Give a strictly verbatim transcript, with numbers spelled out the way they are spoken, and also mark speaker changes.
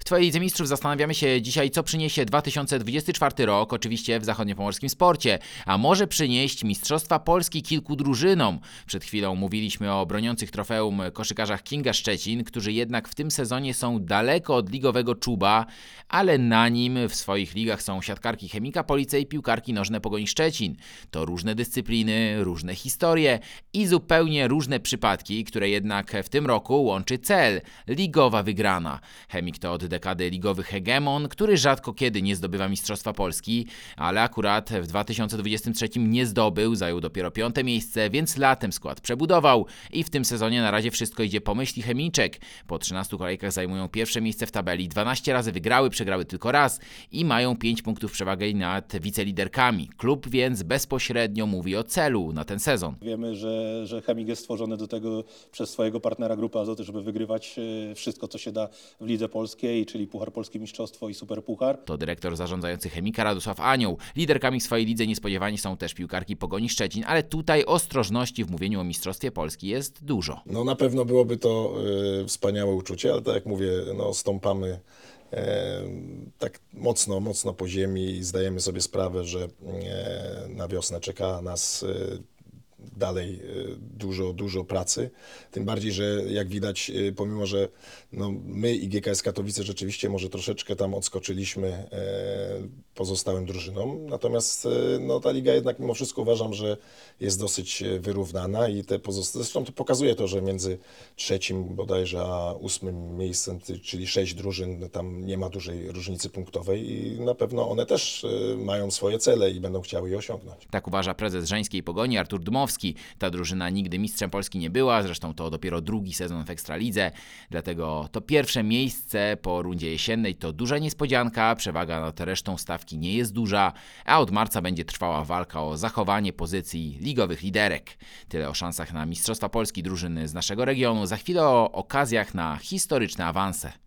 Speaker 1: Twojej Lidze Mistrzów zastanawiamy się dzisiaj, co przyniesie dwa tysiące dwudziesty czwarty rok, oczywiście w zachodniopomorskim sporcie, a może przynieść Mistrzostwa Polski kilku drużynom. Przed chwilą mówiliśmy o broniących trofeum koszykarzach Kinga Szczecin, którzy jednak w tym sezonie są daleko od ligowego czuba, ale na nim w swoich ligach są siatkarki Chemika Police i piłkarki nożne Pogoni Szczecin. To różne dyscypliny, różne historie i zupełnie różne przypadki, które jednak w tym roku łączy cel – ligowa wygrana. Chemik to od dekady ligowy hegemon, który rzadko kiedy nie zdobywa Mistrzostwa Polski, ale akurat w dwa tysiące dwudziestym trzecim nie zdobył, zajął dopiero piąte miejsce, więc latem skład przebudował i w tym sezonie na razie wszystko idzie po myśli chemiczek. Po trzynastu kolejkach zajmują pierwsze miejsce w tabeli, dwanaście razy wygrały, przegrały tylko raz i mają pięć punktów przewagi nad wiceliderkami. Klub więc bezpośrednio mówi o celu na ten sezon.
Speaker 2: Wiemy, że, że Chemik jest stworzony do tego przez swojego partnera Grupy Azoty, żeby wygrywać wszystko, co się da w Lidze Polskiej, czyli Puchar Polskie Mistrzostwo i Superpuchar.
Speaker 1: To dyrektor zarządzający Chemika Radosław Anioł. Liderkami w swojej lidze niespodziewanie są też piłkarki Pogoni Szczecin, ale tutaj ostrożności w mówieniu o Mistrzostwie Polski jest dużo.
Speaker 3: No na pewno byłoby to y, wspaniałe uczucie, ale tak jak mówię, no stąpamy e, tak mocno, mocno po ziemi i zdajemy sobie sprawę, że e, na wiosnę czeka nas e, dalej dużo, dużo pracy. Tym bardziej, że jak widać, pomimo że no, my i G K S Katowice rzeczywiście może troszeczkę tam odskoczyliśmy e, pozostałym drużynom, natomiast e, no, ta liga jednak mimo wszystko uważam, że jest dosyć wyrównana i te pozostałe, zresztą to pokazuje to, że między trzecim bodajże a ósmym miejscem, czyli sześć drużyn, tam nie ma dużej różnicy punktowej i na pewno one też e, mają swoje cele i będą chciały je osiągnąć.
Speaker 1: Tak uważa prezes żeńskiej Pogoni Artur Dmowski. Ta drużyna nigdy mistrzem Polski nie była, zresztą to dopiero drugi sezon w Ekstralidze, dlatego to pierwsze miejsce po rundzie jesiennej to duża niespodzianka, przewaga nad resztą stawki nie jest duża, a od marca będzie trwała walka o zachowanie pozycji ligowych liderek. Tyle o szansach na Mistrzostwa Polski drużyny z naszego regionu, za chwilę o okazjach na historyczne awanse.